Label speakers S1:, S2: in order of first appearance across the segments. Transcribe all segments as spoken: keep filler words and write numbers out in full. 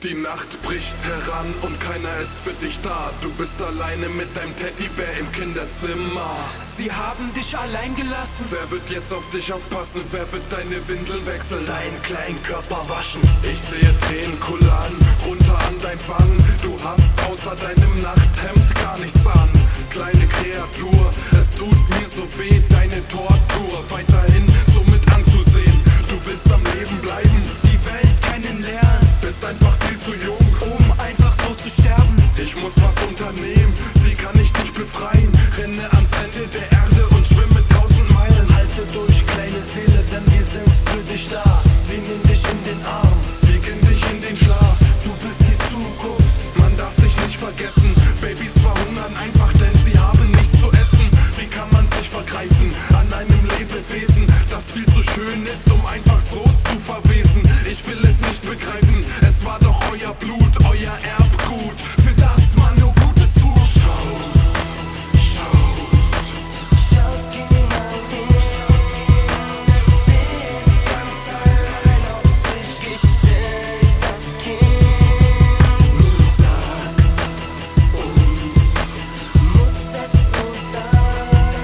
S1: Die Nacht bricht heran und keiner ist für dich da. Du bist alleine mit deinem Teddybär im Kinderzimmer.
S2: Sie haben dich allein gelassen.
S1: Wer wird jetzt auf dich aufpassen? Wer wird deine Windel wechseln?
S2: Deinen kleinen Körper waschen.
S1: Ich sehe Tränen kullern runter an dein Wangen. Du hast außer deinem Nachthemd gar nichts an. Kleine Kreatur, es tut mir so weh, deine Tortur weiterhin so mit anzusehen. Du willst am Leben bleiben,
S2: die Welt kennenlernen.
S1: Bist einfach viel zu jung,
S2: um einfach so zu sterben.
S1: Ich muss was unternehmen, wie kann ich dich befreien? Renne ans Ende der Erde und schwimme tausend Meilen.
S2: Halte durch, kleine Seele, denn wir sind für dich da. Wir nehmen dich in den Arm,
S1: wiegen dich in den Schlaf.
S2: Du bist die Zukunft,
S1: man darf dich nicht vergessen. Babys verhungern einfach, denn sie haben nichts zu essen. Wie kann man sich vergreifen an einem Lebewesen, das viel zu schön ist, um einfach so zu verwesen? Ich will es nicht begreifen, es war doch euer Blut, euer Erbgut, für das man nur Gutes tut. Schaut, schaut,
S3: schaut genau hin, es ist ganz allein auf sich gestellt, das Kind.
S1: Nun sagt uns,
S3: muss es so sein?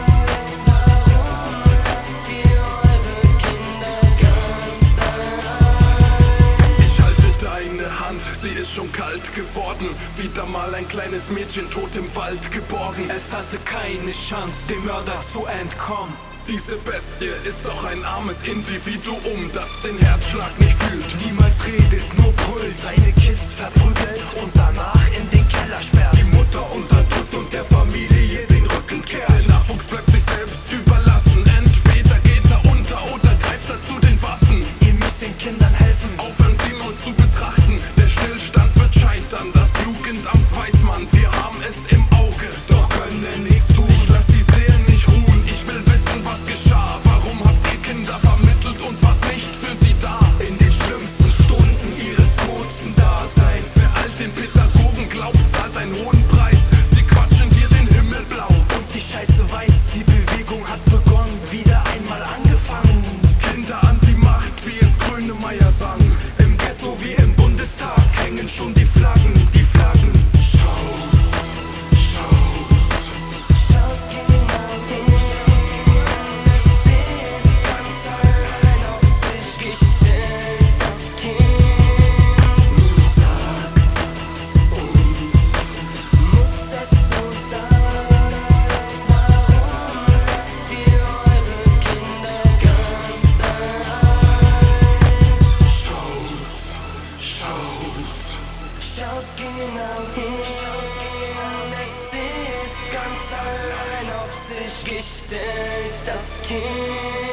S3: Warum lasst ihr eure Kinder ganz allein?
S1: ich halte deine Hand, sie ist schon kalt geworden. Wieder mal ein kleines Mädchen tot im Wald geborgen.
S2: Es hatte keine Chance, dem Mörder zu entkommen.
S1: Diese Bestie ist doch ein armes Individuum, das den Herzschlag nicht fühlt.
S2: Niemals redet, nur brüllt, seine Kids verprügelt und danach in den Keller sperrt.
S1: Die Mutter unterdrückt und der Familie den Rücken kehrt. Der Nachwuchs bleibt sich selbst überlassen. Entweder geht er unter oder greift er zu den Waffen.
S2: Ihr müsst den Kindern helfen,
S1: Aufhören sie nur zu betrachten. Der Stillstand wird scheitern. Das Jugendamt weiß man, wir haben es im Auge, doch können nichts tun. Ich lass die Seelen nicht ruhen. Ich will wissen, was geschah. Warum habt ihr Kinder vermittelt und wart nicht für sie da?
S2: in den schlimmsten Stunden ihres kurzen Daseins.
S1: Wer all den Pädagogen glaubt, zahlt einen hohen Preis. Sie quatschen dir den Himmel blau.
S2: Und die Scheiße weiß, die Bewegung hat begonnen, wieder einmal angefangen.
S1: Kinder an die Macht, wie es Grönemeyer sang.
S2: Im Ghetto wie im Bundestag hängen schon die Flaggen, die Flaggen.
S1: Schaut, schaut,
S3: Schaut genau hin, es ist ganz allein auf sich gestellt, das Kind.
S1: nun sagt uns,
S3: Muss es so sein? Warum lasst ihr eure Kinder ganz allein?
S1: schaut, schaut.
S3: Schaut genau hin, es ist ganz allein auf sich gestellt, das Kind.